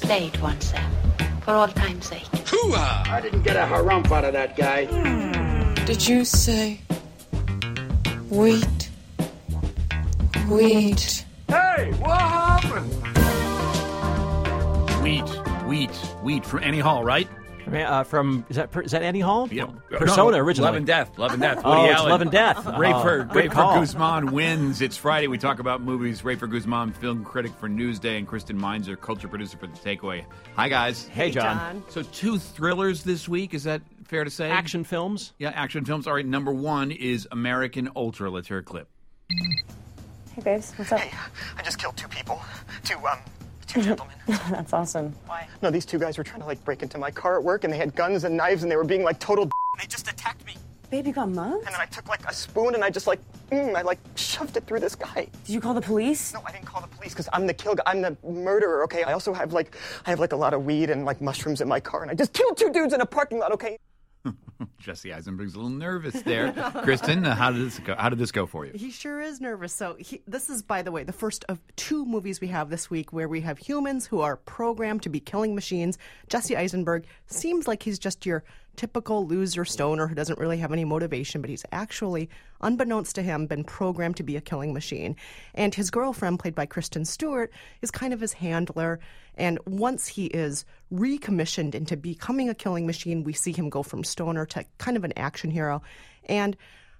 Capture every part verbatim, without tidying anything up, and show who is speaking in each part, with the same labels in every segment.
Speaker 1: Say it once, then, for all time's sake.
Speaker 2: Hoo-ah!
Speaker 3: I didn't get a harump out of that guy.
Speaker 4: Did you say wheat? Wheat.
Speaker 3: Hey, what happened?
Speaker 2: Wheat, wheat, wheat from Annie Hall, right?
Speaker 5: Uh, from is that is that Annie Hall?
Speaker 2: Yeah,
Speaker 5: Persona
Speaker 2: no,
Speaker 5: originally.
Speaker 2: Love and Death. Love and Death. Woody
Speaker 5: oh, it's
Speaker 2: Allen.
Speaker 5: Love and Death.
Speaker 2: Rayford,
Speaker 5: Oh, great
Speaker 2: Rayford
Speaker 5: call.
Speaker 2: Guzman wins. It's Friday. We talk about movies. Rayford Guzman, film critic for Newsday, and Kristen Meinzer, culture producer for The Takeaway. Hi, guys.
Speaker 5: Hey, John.
Speaker 2: So two thrillers this week. Is that fair to say?
Speaker 5: Action films.
Speaker 2: Yeah, action films. All right. Number one is American Ultra. Let's hear a clip.
Speaker 6: Hey, babes, what's up?
Speaker 7: Hey, I just killed two people. Two, um, two gentlemen.
Speaker 6: That's awesome.
Speaker 7: Why? No, these two guys were trying to, like, break into my car at work, and they had guns and knives, and they were being, like, total d- They just attacked me.
Speaker 6: Babe, you got mugged?
Speaker 7: And then I took, like, a spoon, and I just, like, mm, I, like, shoved it through this guy.
Speaker 6: Did you call the police?
Speaker 7: No, I didn't call the police, because I'm the kill guy. I'm the murderer, okay? I also have, like, I have, like, a lot of weed and, like, mushrooms in my car, and I just killed two dudes in a parking lot, okay?
Speaker 2: Jesse Eisenberg's a little nervous there. Kristen, uh, how did this go? How did this go for you?
Speaker 8: He sure is nervous. So he, this is, by the way, the first of two movies we have this week where we have humans who are programmed to be killing machines. Jesse Eisenberg seems like he's just your typical loser stoner who doesn't really have any motivation, but he's actually, unbeknownst to him, been programmed to be a killing machine. And his girlfriend, played by Kristen Stewart, is kind of his handler. And once he is recommissioned into becoming a killing machine, we see him go from stoner to kind of an action hero. And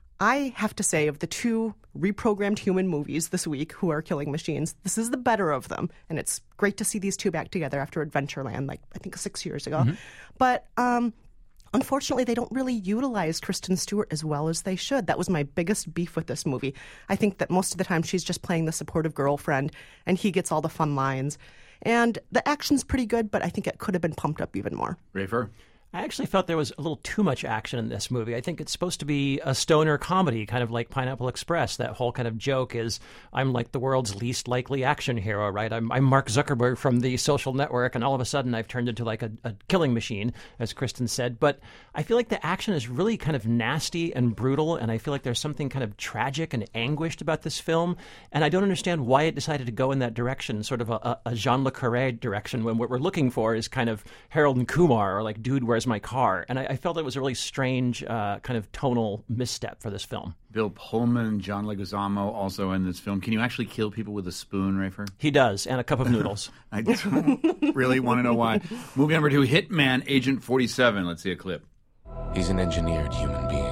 Speaker 8: I have to say, of the two reprogrammed human movies this week who are killing machines, this is the better of them. And it's great to see these two back together after Adventureland, like I think six years ago. Mm-hmm. But um, unfortunately, they don't really utilize Kristen Stewart as well as they should. That was my biggest beef with this movie. I think that most of the time she's just playing the supportive girlfriend, and he gets all the fun lines. And the action's pretty good, but I think it could have been pumped up even more.
Speaker 2: Rayford?
Speaker 5: I actually felt there was a little too much action in this movie. I think it's supposed to be a stoner comedy, kind of like Pineapple Express. That whole kind of joke is, I'm like the world's least likely action hero, right? I'm, I'm Mark Zuckerberg from The Social Network, and all of a sudden I've turned into like a, a killing machine, as Kristen said. But I feel like the action is really kind of nasty and brutal, and I feel like there's something kind of tragic and anguished about this film. And I don't understand why it decided to go in that direction, sort of a, a Jean Le Carré direction, when what we're looking for is kind of Harold and Kumar, or like, dude, where's my car? And I, I felt it was a really strange uh, kind of tonal misstep for this film.
Speaker 2: Bill Pullman, John Leguizamo also in this film. Can you actually kill people with a spoon, Rayford?
Speaker 5: He does, and a cup of noodles.
Speaker 2: I don't really want to know why. Movie number two, Hitman Agent forty-seven. Let's see a clip.
Speaker 9: He's an engineered human being.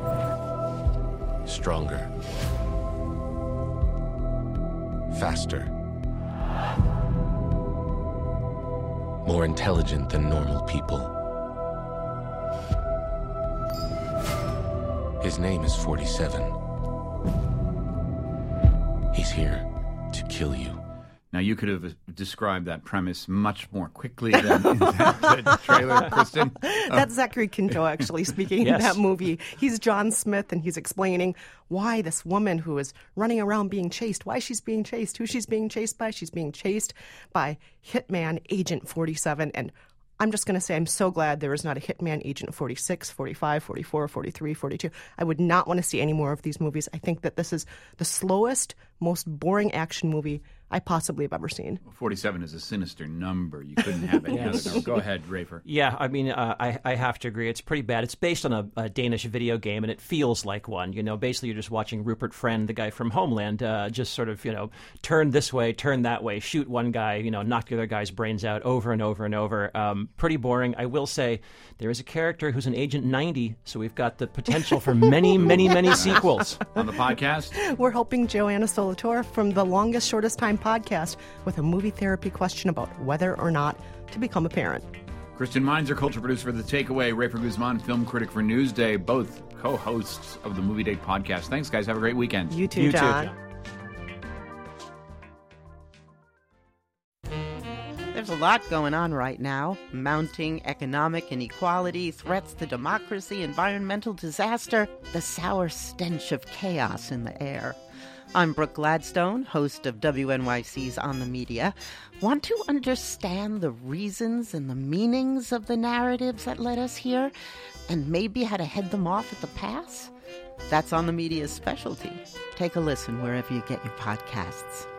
Speaker 9: Stronger. Faster. More intelligent than normal people. His name is forty-seven. He's here to kill you.
Speaker 2: Now, you could have described that premise much more quickly than in that trailer, Kristen.
Speaker 8: That's Zachary Quinto actually speaking
Speaker 5: Yes.
Speaker 8: in that movie. He's John Smith, and he's explaining why this woman who is running around being chased, why she's being chased, who she's being chased by. She's being chased by Hitman Agent forty-seven, and I'm just going to say I'm so glad there is not a Hitman Agent forty-six, forty-five, forty-four, forty-three, forty-two. I would not want to see any more of these movies. I think that this is the slowest, most boring action movie I possibly have ever seen.
Speaker 2: forty-seven is a sinister number. You couldn't have any
Speaker 5: Yes.
Speaker 2: other number. Go ahead, Rayford.
Speaker 5: Yeah, I mean, uh, I, I have to agree. It's pretty bad. It's based on a, a Danish video game, and it feels like one. You know, basically you're just watching Rupert Friend, the guy from Homeland, uh, just sort of, you know, turn this way, turn that way, shoot one guy, you know, knock the other guy's brains out over and over and over. Um, pretty boring. I will say there is a character who's an Agent ninety, so we've got the potential for many, many, many sequels.
Speaker 2: On the podcast,
Speaker 8: We're helping Joanna Solator from the Longest Shortest Time podcast with a movie therapy question about whether or not to become a parent.
Speaker 2: Kristen Meinzer, culture producer for The Takeaway, Rayford Guzman, film critic for Newsday, both co-hosts of the Movie Date podcast. Thanks, guys. Have a great weekend.
Speaker 8: You too,
Speaker 5: You too,
Speaker 8: John.
Speaker 5: John.
Speaker 10: There's a lot going on right now. Mounting economic inequality, threats to democracy, environmental disaster, the sour stench of chaos in the air. I'm Brooke Gladstone, host of W N Y C's On the Media. Want to understand the reasons and the meanings of the narratives that led us here, and maybe how to head them off at the pass? That's On the Media's specialty. Take a listen wherever you get your podcasts.